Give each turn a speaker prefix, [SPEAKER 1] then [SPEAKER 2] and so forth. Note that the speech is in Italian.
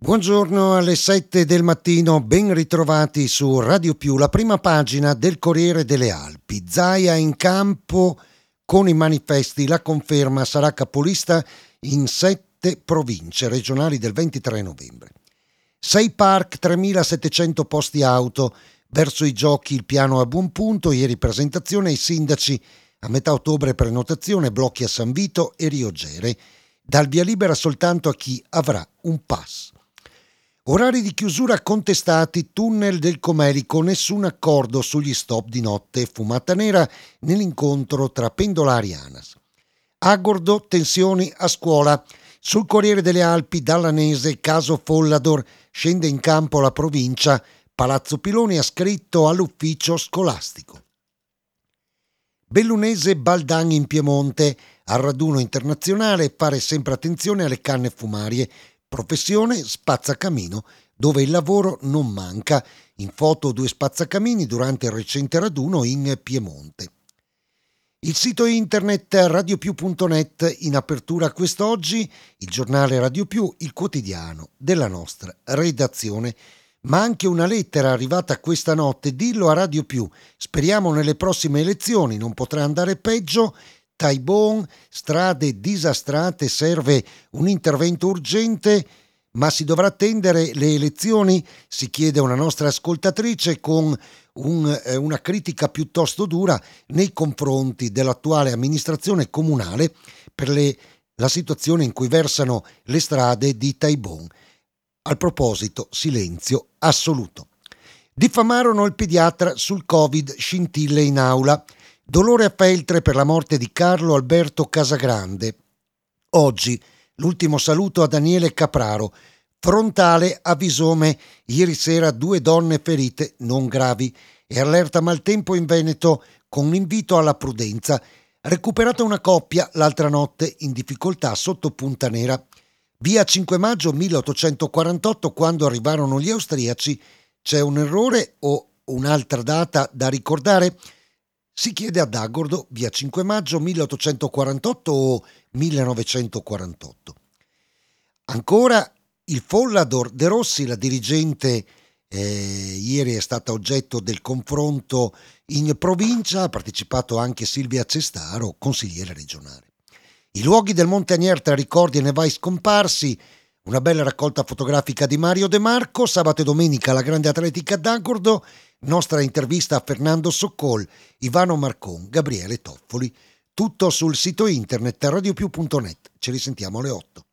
[SPEAKER 1] Buongiorno alle 7 del mattino, ben ritrovati su Radio Più, la prima pagina del Corriere delle Alpi. Zaia in campo con i manifesti, la conferma sarà capolista in 7 province regionali del 23 novembre. 6 park, 3.700 posti auto, verso i giochi il piano a buon punto, ieri presentazione ai sindaci, a metà ottobre prenotazione, blocchi a San Vito e Riogere, dal via libera soltanto a chi avrà un pass. Orari di chiusura contestati, tunnel del Comelico, nessun accordo sugli stop di notte, fumata nera nell'incontro tra pendolari e ANAS. Agordo, tensioni a scuola. Sul Corriere delle Alpi, Dallanese, caso Follador, scende in campo la provincia, Palazzo Piloni ha scritto all'ufficio scolastico. Bellunese, Baldagni in Piemonte, al raduno internazionale fare sempre attenzione alle canne fumarie. Professione spazzacamino, dove il lavoro non manca. In foto 2 spazzacamini durante il recente raduno in Piemonte. Il sito internet radiopiù.net in apertura quest'oggi, il giornale Radio Più, il quotidiano della nostra redazione, ma anche una lettera arrivata questa notte, dillo a Radio Più, speriamo nelle prossime elezioni, non potrà andare peggio. Taibon, strade disastrate, serve un intervento urgente, ma si dovrà attendere le elezioni? Si chiede una nostra ascoltatrice con una critica piuttosto dura nei confronti dell'attuale amministrazione comunale per la situazione in cui versano le strade di Taibon. Al proposito, silenzio assoluto. Diffamarono il pediatra sul Covid, scintille in aula. Dolore a Feltre per la morte di Carlo Alberto Casagrande. Oggi l'ultimo saluto a Daniele Capraro. Frontale a Visome, ieri sera 2 donne ferite non gravi e allerta maltempo in Veneto con un invito alla prudenza. Recuperata una coppia l'altra notte in difficoltà sotto Punta Nera. Via 5 maggio 1848, quando arrivarono gli austriaci. C'è un errore o un'altra data da ricordare? Si chiede ad Agordo, via 5 maggio 1848 o 1948. Ancora il Follador De Rossi, la dirigente, ieri è stata oggetto del confronto in provincia, ha partecipato anche Silvia Cestaro, consigliere regionale. I luoghi del Montagnier tra ricordi e nevai scomparsi, una bella raccolta fotografica di Mario De Marco, sabato e domenica la grande atletica d'Agordo, nostra intervista a Fernando Soccol, Ivano Marcon, Gabriele Toffoli. Tutto sul sito internet radiopiù.net. Ci risentiamo alle 8.